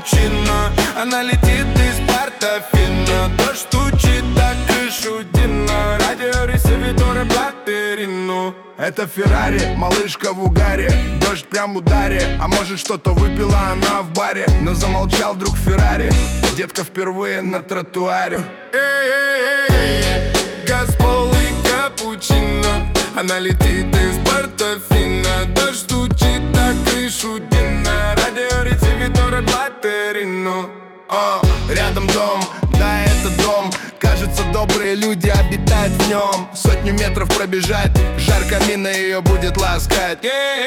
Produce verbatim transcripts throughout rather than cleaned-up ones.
капучино. Она летит из Портофино. Дождь стучит, так крышу Дино. Радиоресиверы Блаттерину. Это Феррари, малышка в угаре. Дождь прям ударе. А может что-то выпила она в баре. Но замолчал вдруг Феррари. Детка впервые на тротуаре. Газпол и капучино. Она летит из Портофино. Дождь стучит на крышу Дино. Радиоресиверы Блаттерину. О, рядом дом, да, это дом. Кажется, добрые люди обитают в нем. Сотню метров пробежать, жар камина ее будет ласкать.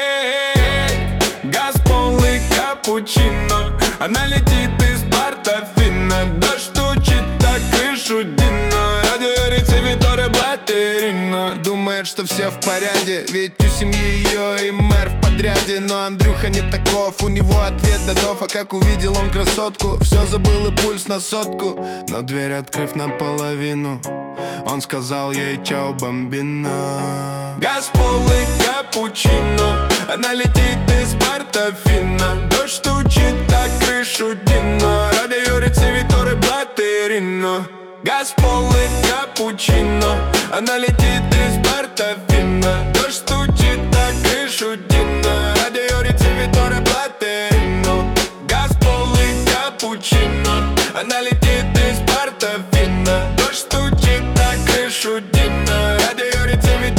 Газпол и капучино. Она летит из Портофино. Дождь стучит на крышу Дино. Радиоресиверы Блаттерину. Думает, что все в порядке, ведь у семьи ее и мэр в подряде. Но Андрюха не таков, у него ответ готов. А как увидел он красотку, все забыл и пульс на сотку. Но дверь открыв наполовину, он сказал ей чао, бомбина. Газпол и капучино. Она летит из Портофино. Дождь стучит на крышу Дино. Радиоресиверы Блаттерину. Газпол и капучино. Она летит из Портофино. Дождь стучит на крышу Дино. Радиоресиверы Блаттерину. Газпол и капучино. Она летит из Портофино. Дождь стучит на крышу Дино. Радиоресиверы